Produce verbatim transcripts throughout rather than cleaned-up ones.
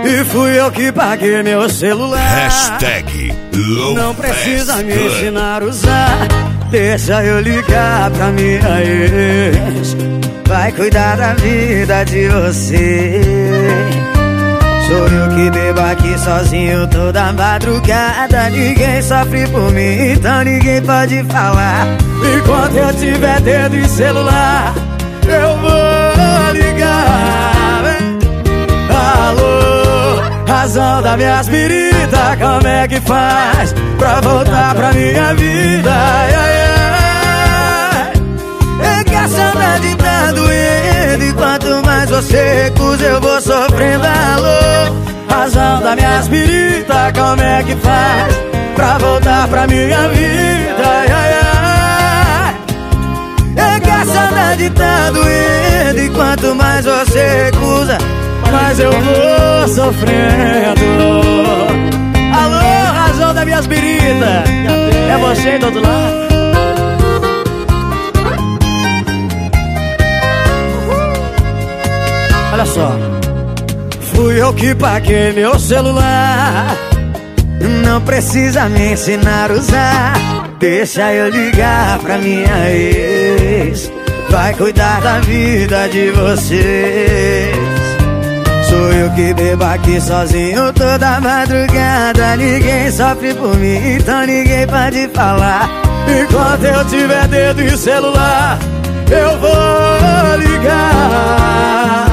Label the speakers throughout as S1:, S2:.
S1: E fui eu que paguei meu celular.
S2: Hashtag Low
S1: Não precisa
S2: Fast
S1: me
S2: Good.
S1: ensinar a usar. Deixa eu ligar pra minha ex. Vai cuidar da vida de você. Sou eu que bebo aqui sozinho toda madrugada. Ninguém sofre por mim, então ninguém pode falar. Enquanto eu tiver dedo em celular, eu vou ligar. Alô, razão da minha espírita, como é que faz pra voltar pra minha vida? Ai, ai, ai. É que a saudade tá doendo, e quanto mais você recusa eu vou sofrendo. Alô, razão da minha espírita, como é que faz pra voltar pra minha vida? Ai, ai, ai. É que a saudade tá doendo, e quanto mais você recusa, mas eu vou sofrendo. Alô, razão da minha espírita, é você do outro lado. Olha só, fui eu que paguei meu celular. Não precisa me ensinar a usar. Deixa eu ligar pra minha ex. Vai cuidar da vida de vocês. Sou eu que bebo aqui sozinho toda madrugada. Ninguém sofre por mim, então ninguém pode falar. Enquanto eu tiver dedo em celular, eu vou ligar.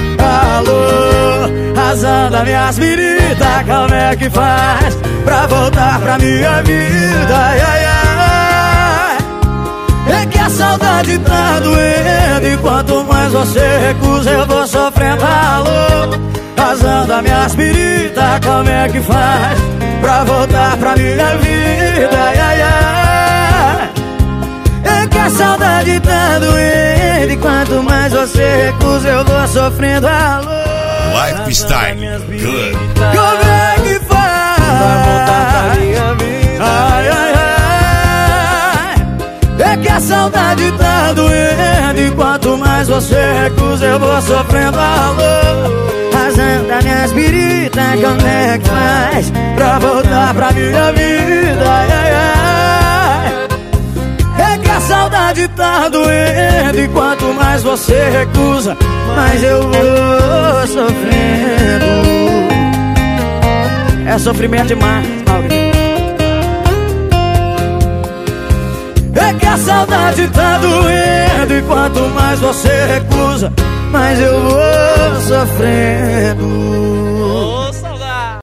S1: Alô, razão da minha espírita, como é que faz pra voltar pra minha vida? Ai, ai, ai. É que a saudade tá doendo, e quanto mais você recusa eu vou sofrendo. Alô, razão da minha espírita, como é que faz pra voltar pra minha vida? Ai, ai, ai. É que a saudade tá doendo, e quanto mais você recusa eu vou sofrendo. Alô,
S2: Lifestyle Good.
S1: como é que faz pra voltar pra minha vida? Ai, ai, ai. É que a saudade tá doendo, e quanto mais você recusa eu vou sofrendo. Alô, razão da minha espírita, como é que faz pra voltar pra minha vida? Ai, ai, ai. É que a saudade tá doendo, e quanto mais você recusa, mais eu vou sofrendo. É sofrimento demais, Maurício. É que a saudade tá doendo, e quanto mais você recusa, mais eu vou sofrendo.